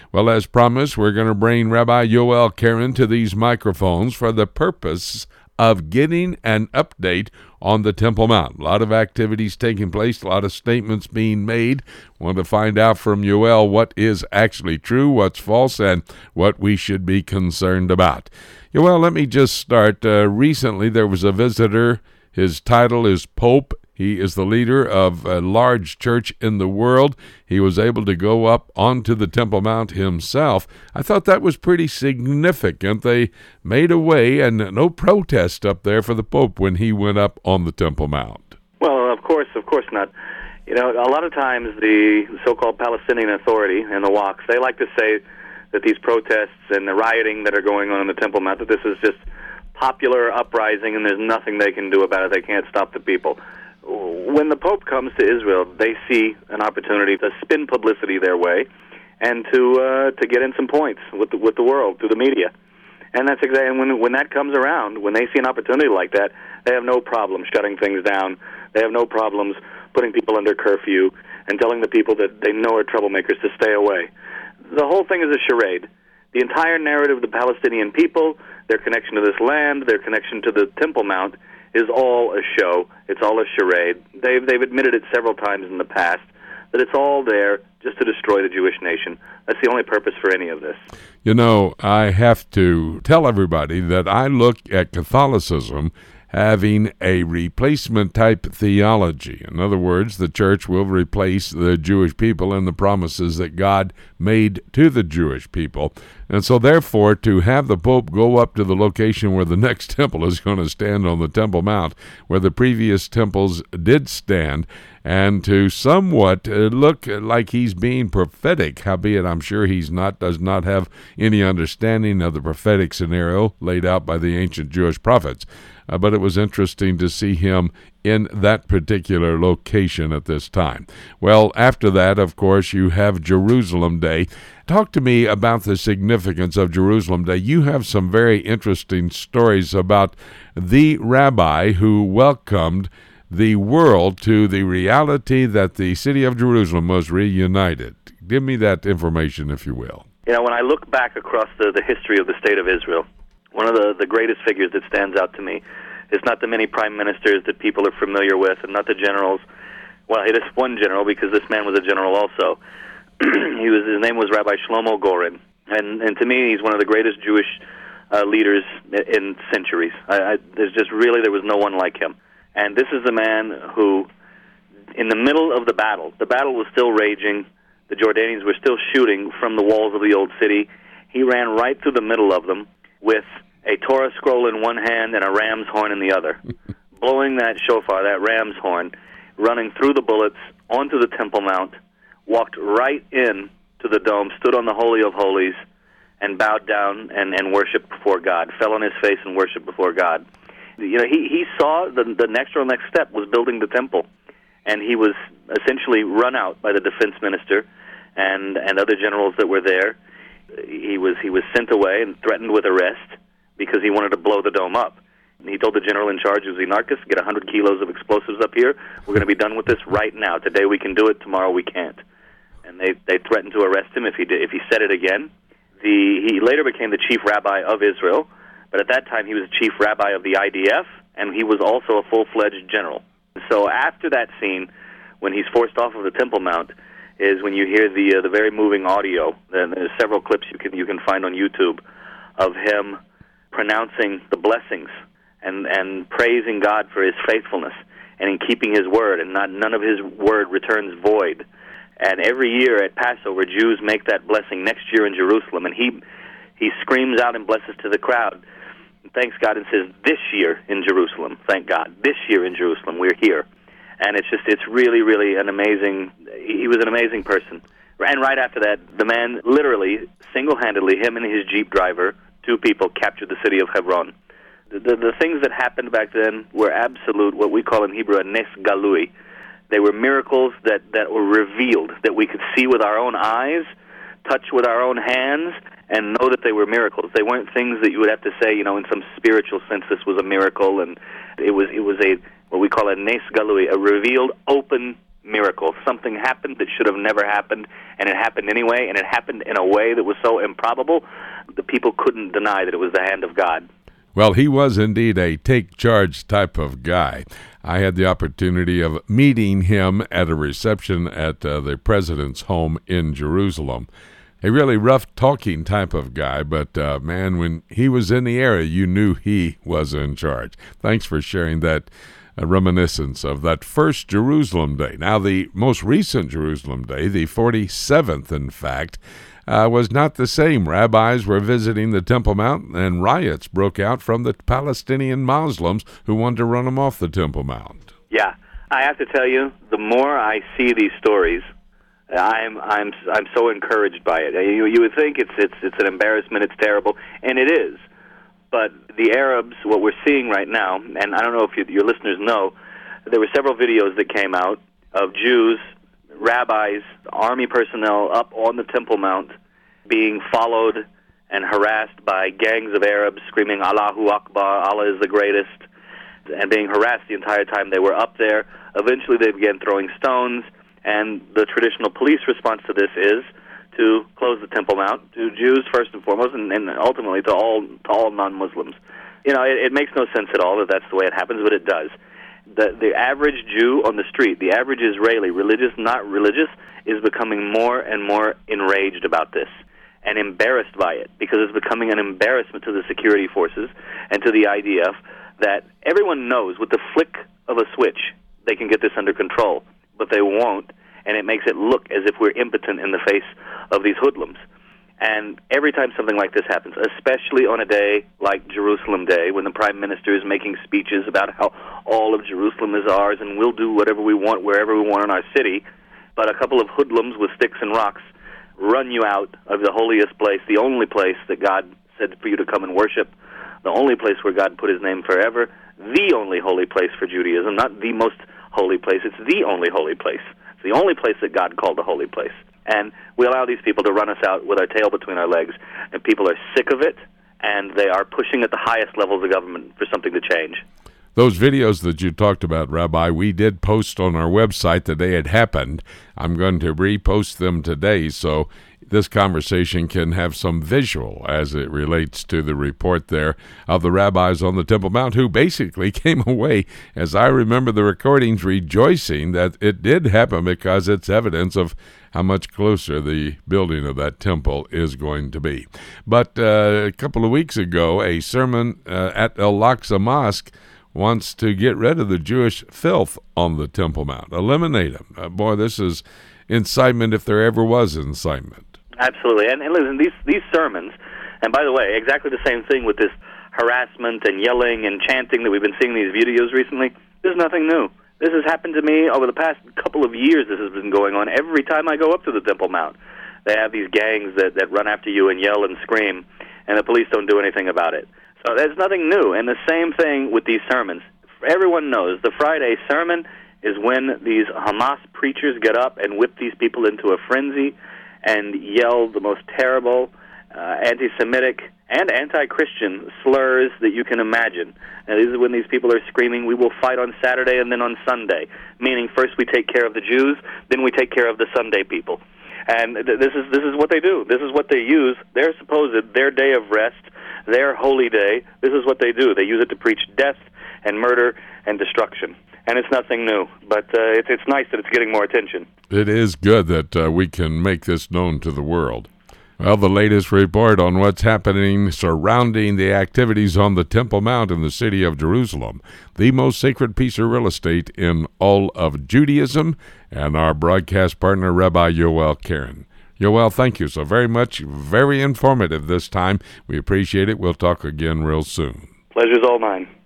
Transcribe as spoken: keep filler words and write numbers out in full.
Well, as promised, we're going to bring Rabbi Yoel Keren to these microphones for the purpose of getting an update on the Temple Mount. A lot of activities taking place, a lot of statements being made. Want to find out from Yoel what is actually true, what's false, and what we should be concerned about. Yoel, let me just start. Uh, recently, there was a visitor. His title is Pope. He is the leader of a large church in the world. He was able to go up onto the Temple Mount himself. I thought that was pretty significant. They made a way and no protest up there for the Pope when he went up on the Temple Mount. Well, of course, of course not. You know, a lot of times the so-called Palestinian Authority and the W A Q, they like to say that these protests and the rioting that are going on in the Temple Mount, that this is just popular uprising and there's nothing they can do about it. They can't stop the people. When the Pope comes to Israel, they see an opportunity to spin publicity their way and to uh, to get in some points with the, with the world through the media. And that's exactly and when when that comes around, when they see an opportunity like that, they have no problem shutting things down. They have no problems putting people under curfew and telling the people that they know are troublemakers to stay away. The whole thing is a charade. The entire narrative of the Palestinian people, their connection to this land, their connection to the Temple Mount, is all a show. It's all a charade. They've they've admitted it several times in the past that it's all there just to destroy the Jewish nation. That's the only purpose for any of this. You know, I have to tell everybody that I look at Catholicism having a replacement-type theology. In other words, the church will replace the Jewish people and the promises that God made to the Jewish people. And so, therefore, to have the Pope go up to the location where the next temple is going to stand on the Temple Mount, where the previous temples did stand, and to somewhat uh, look like he's being prophetic, howbeit I'm sure he's not, does not have any understanding of the prophetic scenario laid out by the ancient Jewish prophets. Uh, but it was interesting to see him in that particular location at this time. Well, after that, of course, you have Jerusalem Day. Talk to me about the significance of Jerusalem Day. You have some very interesting stories about the rabbi who welcomed the world to the reality that the city of Jerusalem was reunited. Give me that information, if you will. You know, when I look back across the, the history of the state of Israel, one of the, the greatest figures that stands out to me is not the many prime ministers that people are familiar with, and not the generals. Well, it is one general, because this man was a general also. he was His name was Rabbi Shlomo Goren, and and to me, he's one of the greatest Jewish uh, leaders in centuries. I, I, there's just really, there was no one like him. And this is the man who, in the middle of the battle, the battle was still raging, the Jordanians were still shooting from the walls of the old city. He ran right through the middle of them with a Torah scroll in one hand and a ram's horn in the other, blowing that shofar, that ram's horn, running through the bullets onto the Temple Mount, walked right in to the dome, stood on the Holy of Holies, and bowed down and, and worshipped before God, fell on his face and worshipped before God. You know, he, he saw the, the next or next step was building the temple, and he was essentially run out by the defense minister and, and other generals that were there. He was he was sent away and threatened with arrest because he wanted to blow the dome up. And he told the general in charge, Uzi Narkis, get one hundred kilos of explosives up here. We're going to be done with this right now. Today we can do it, tomorrow we can't. And they, they threatened to arrest him if he did, if he said it again. The, he later became the chief rabbi of Israel, but at that time he was the chief rabbi of the I D F, and he was also a full-fledged general. So after that scene, when he's forced off of the Temple Mount, is when you hear the uh, the very moving audio. And there's several clips you can you can find on YouTube of him pronouncing the blessings and and praising God for his faithfulness and in keeping his word, and not none of his word returns void. And every year at Passover, Jews make that blessing next year in Jerusalem, and he he screams out and blesses to the crowd, thanks God, and says, this year in Jerusalem, thank God, this year in Jerusalem, we're here. And it's just, it's really, really an amazing, he was an amazing person. And right after that, the man literally, single-handedly, him and his Jeep driver, two people, captured the city of Hebron. The, the, the things that happened back then were absolute, what we call in Hebrew, a nes galui. They were miracles that, that were revealed, that we could see with our own eyes, touch with our own hands, and know that they were miracles. They weren't things that you would have to say, you know, in some spiritual sense, this was a miracle, and it was it was a what we call a nes galui, a revealed, open miracle. Something happened that should have never happened, and it happened anyway, and it happened in a way that was so improbable, the people couldn't deny that it was the hand of God. Well, he was indeed a take-charge type of guy. I had the opportunity of meeting him at a reception at uh, the president's home in Jerusalem. A really rough-talking type of guy, but, uh, man, when he was in the area, you knew he was in charge. Thanks for sharing that uh, reminiscence of that first Jerusalem Day. Now, the most recent Jerusalem Day, the forty-seventh, in fact, Uh, was not the same. Rabbis were visiting the Temple Mount, and riots broke out from the Palestinian Muslims who wanted to run them off the Temple Mount. Yeah, I have to tell you, the more I see these stories, I'm I'm I'm so encouraged by it. You you would think it's it's it's an embarrassment, it's terrible, and it is. But the Arabs, what we're seeing right now, and I don't know if you, your listeners know, there were several videos that came out of Jews, rabbis, army personnel up on the Temple Mount being followed and harassed by gangs of Arabs screaming Allahu Akbar, Allah is the greatest, and being harassed the entire time they were up there. Eventually they began throwing stones, and the traditional police response to this is to close the Temple Mount to Jews first and foremost, and, and ultimately to all to all non-Muslims. You know, it, it makes no sense at all that that's the way it happens, but it does. The, the average Jew on the street, the average Israeli, religious, not religious, is becoming more and more enraged about this and embarrassed by it, because it's becoming an embarrassment to the security forces and to the I D F that everyone knows with the flick of a switch they can get this under control, but they won't, and it makes it look as if we're impotent in the face of these hoodlums. And every time something like this happens, especially on a day like Jerusalem Day, when the Prime Minister is making speeches about how all of Jerusalem is ours and we'll do whatever we want wherever we want in our city, but a couple of hoodlums with sticks and rocks run you out of the holiest place, the only place that God said for you to come and worship, the only place where God put his name forever, the only holy place for Judaism, not the most holy place, it's the only holy place. It's the only place that God called a holy place. And we allow these people to run us out with our tail between our legs, and people are sick of it, and they are pushing at the highest levels of government for something to change. Those videos that you talked about, Rabbi, we did post on our website the day it happened. I'm going to repost them today so this conversation can have some visual as it relates to the report there of the rabbis on the Temple Mount who basically came away, as I remember the recordings, rejoicing that it did happen because it's evidence of how much closer the building of that temple is going to be. But uh, a couple of weeks ago, a sermon uh, at Al-Aqsa Mosque wants to get rid of the Jewish filth on the Temple Mount, eliminate them. Uh, boy, this is incitement if there ever was incitement. Absolutely. And, and listen, these, these sermons, and by the way, exactly the same thing with this harassment and yelling and chanting that we've been seeing in these videos recently, there's nothing new. This has happened to me over the past couple of years. This has been going on every time I go up to the Temple Mount. They have these gangs that, that run after you and yell and scream, and the police don't do anything about it. So there's nothing new. And the same thing with these sermons. Everyone knows the Friday sermon is when these Hamas preachers get up and whip these people into a frenzy and yell the most terrible uh, anti-Semitic and anti-Christian slurs that you can imagine. And this is when these people are screaming, we will fight on Saturday and then on Sunday, meaning first we take care of the Jews, then we take care of the Sunday people. And th- this is this is what they do. This is what they use. Their supposed, their day of rest, their holy day, this is what they do. They use it to preach death and murder and destruction. And it's nothing new, but uh, it's, it's nice that it's getting more attention. It is good that uh, we can make this known to the world. Well, the latest report on what's happening surrounding the activities on the Temple Mount in the city of Jerusalem, the most sacred piece of real estate in all of Judaism, and our broadcast partner, Rabbi Yoel Keren. Yoel, thank you so very much. Very informative this time. We appreciate it. We'll talk again real soon. Pleasure's all mine.